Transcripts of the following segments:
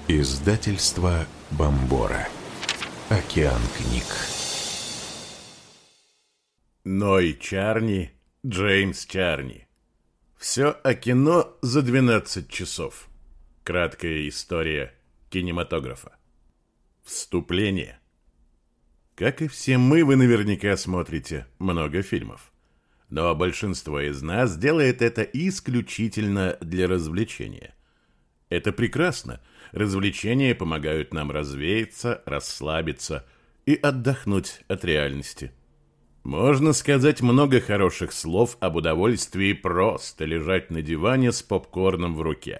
Издательство Бомбора. Океан книг. Ной Чарни, Джеймс Чарни. Все о кино за 12 часов. Краткая история кинематографа. Вступление. Как и все мы, вы наверняка смотрите много фильмов. Но большинство из нас делает это исключительно для развлечения. Это прекрасно. Развлечения помогают нам развеяться, расслабиться и отдохнуть от реальности. Можно сказать много хороших слов об удовольствии просто лежать на диване с попкорном в руке.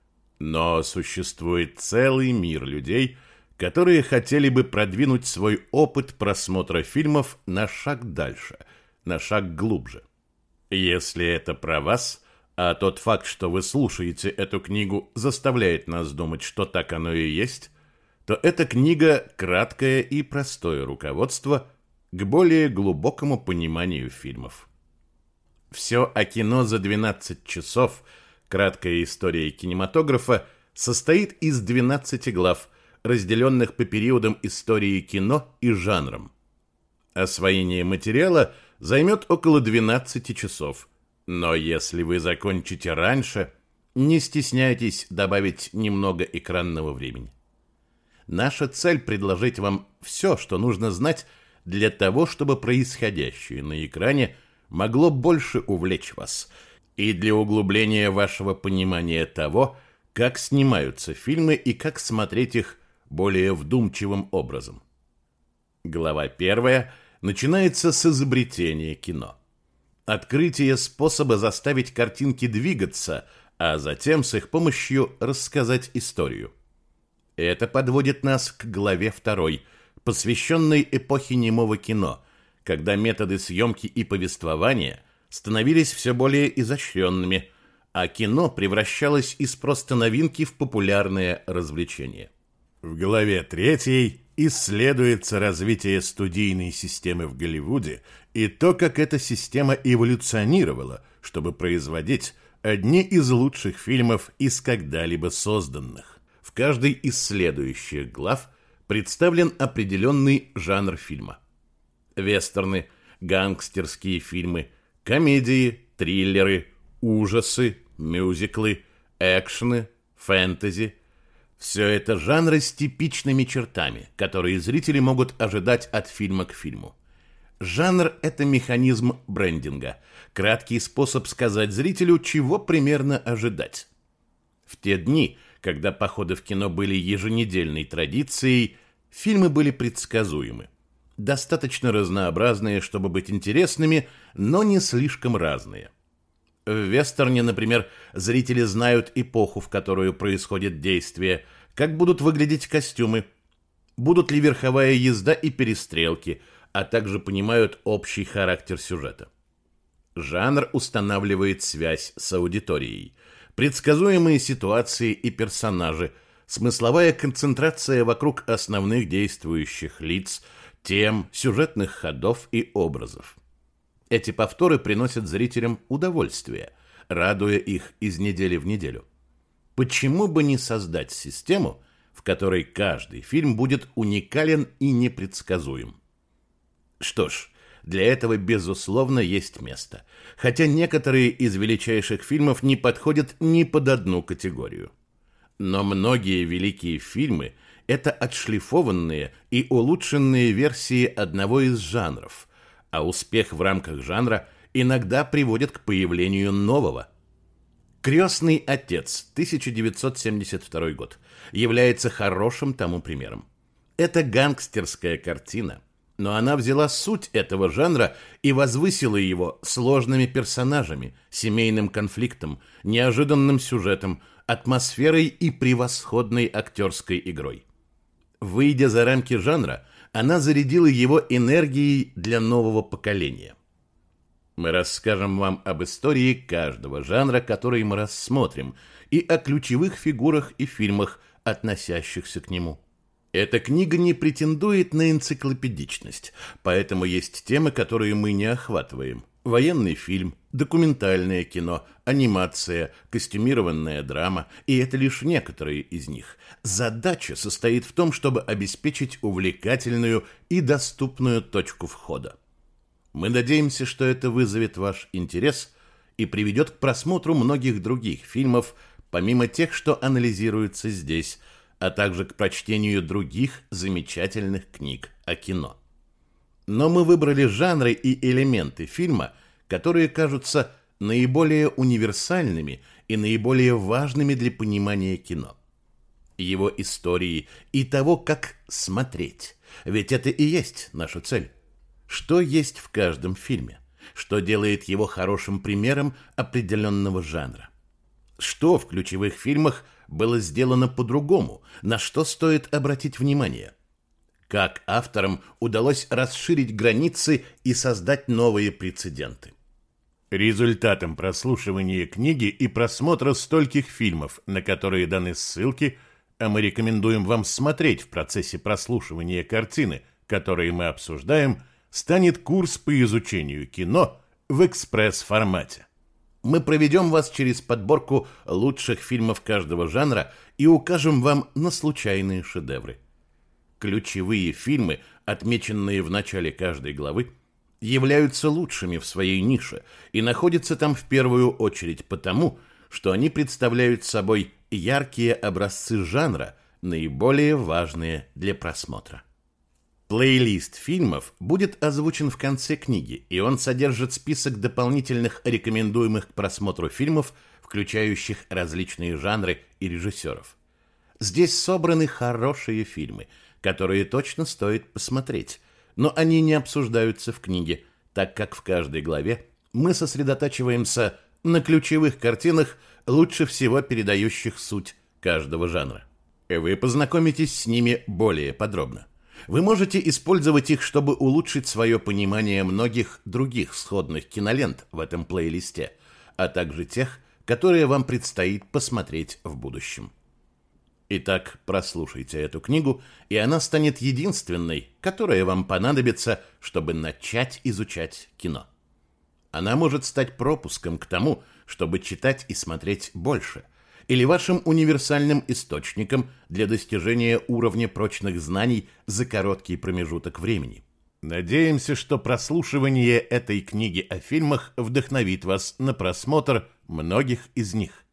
Но существует целый мир людей, которые хотели бы продвинуть свой опыт просмотра фильмов на шаг дальше, на шаг глубже. Если это про вас, а тот факт, что вы слушаете эту книгу, заставляет нас думать, что так оно и есть, то эта книга – краткое и простое руководство к более глубокому пониманию фильмов. Все о кино за 12 часов, краткая история кинематографа, состоит из 12 глав, разделенных по периодам истории кино и жанрам. Освоение материала займет около 12 часов. Но если вы закончите раньше, не стесняйтесь добавить немного экранного времени. Наша цель – предложить вам все, что нужно знать для того, чтобы происходящее на экране могло больше увлечь вас, и для углубления вашего понимания того, как снимаются фильмы и как смотреть их более вдумчивым образом. Глава 1 начинается с изобретения кино. Открытие способа заставить картинки двигаться, а затем с их помощью рассказать историю. Это подводит нас к главе 2, посвященной эпохе немого кино, когда методы съемки и повествования становились все более изощренными, а кино превращалось из просто новинки в популярное развлечение. В главе 3 исследуется развитие студийной системы в Голливуде и то, как эта система эволюционировала, чтобы производить одни из лучших фильмов из когда-либо созданных. В каждой из следующих глав представлен определенный жанр фильма. Вестерны, гангстерские фильмы, комедии, триллеры, ужасы, мюзиклы, экшены, фэнтези – все это жанры с типичными чертами, которые зрители могут ожидать от фильма к фильму. Жанр – это механизм брендинга, краткий способ сказать зрителю, чего примерно ожидать. В те дни, когда походы в кино были еженедельной традицией, фильмы были предсказуемы. Достаточно разнообразные, чтобы быть интересными, но не слишком разные. В вестерне, например, зрители знают эпоху, в которую происходит действие, как будут выглядеть костюмы, будут ли верховая езда и перестрелки, а также понимают общий характер сюжета. Жанр устанавливает связь с аудиторией, предсказуемые ситуации и персонажи, смысловая концентрация вокруг основных действующих лиц, тем, сюжетных ходов и образов. Эти повторы приносят зрителям удовольствие, радуя их из недели в неделю. Почему бы не создать систему, в которой каждый фильм будет уникален и непредсказуем? Что ж, для этого, безусловно, есть место, хотя некоторые из величайших фильмов не подходят ни под одну категорию. Но многие великие фильмы – это отшлифованные и улучшенные версии одного из жанров, а успех в рамках жанра иногда приводит к появлению нового. «Крестный отец» 1972 год является хорошим тому примером. Это гангстерская картина, но она взяла суть этого жанра и возвысила его сложными персонажами, семейным конфликтом, неожиданным сюжетом, атмосферой и превосходной актерской игрой. Выйдя за рамки жанра, она зарядила его энергией для нового поколения. Мы расскажем вам об истории каждого жанра, который мы рассмотрим, и о ключевых фигурах и фильмах, относящихся к нему. Эта книга не претендует на энциклопедичность, поэтому есть темы, которые мы не охватываем. Военный фильм, документальное кино, анимация, костюмированная драма, и это лишь некоторые из них. Задача состоит в том, чтобы обеспечить увлекательную и доступную точку входа. Мы надеемся, что это вызовет ваш интерес и приведет к просмотру многих других фильмов, помимо тех, что анализируются здесь, а также к прочтению других замечательных книг о кино. Но мы выбрали жанры и элементы фильма, которые кажутся наиболее универсальными и наиболее важными для понимания кино. Его истории и того, как смотреть. Ведь это и есть наша цель. Что есть в каждом фильме? Что делает его хорошим примером определенного жанра? Что в ключевых фильмах было сделано по-другому? На что стоит обратить внимание? Как авторам удалось расширить границы и создать новые прецеденты? Результатом прослушивания книги и просмотра стольких фильмов, на которые даны ссылки, а мы рекомендуем вам смотреть в процессе прослушивания картины, которые мы обсуждаем, станет курс по изучению кино в экспресс-формате. Мы проведем вас через подборку лучших фильмов каждого жанра и укажем вам на случайные шедевры. Ключевые фильмы, отмеченные в начале каждой главы, являются лучшими в своей нише и находятся там в первую очередь потому, что они представляют собой яркие образцы жанра, наиболее важные для просмотра. Плейлист фильмов будет озвучен в конце книги, и он содержит список дополнительных рекомендуемых к просмотру фильмов, включающих различные жанры и режиссеров. Здесь собраны хорошие фильмы, которые точно стоит посмотреть, но они не обсуждаются в книге, так как в каждой главе мы сосредотачиваемся на ключевых картинах, лучше всего передающих суть каждого жанра. Вы познакомитесь с ними более подробно. Вы можете использовать их, чтобы улучшить свое понимание многих других сходных кинолент в этом плейлисте, а также тех, которые вам предстоит посмотреть в будущем. Итак, прослушайте эту книгу, и она станет единственной, которая вам понадобится, чтобы начать изучать кино. Она может стать пропуском к тому, чтобы читать и смотреть больше, или вашим универсальным источником для достижения уровня прочных знаний за короткий промежуток времени. Надеемся, что прослушивание этой книги о фильмах вдохновит вас на просмотр многих из них.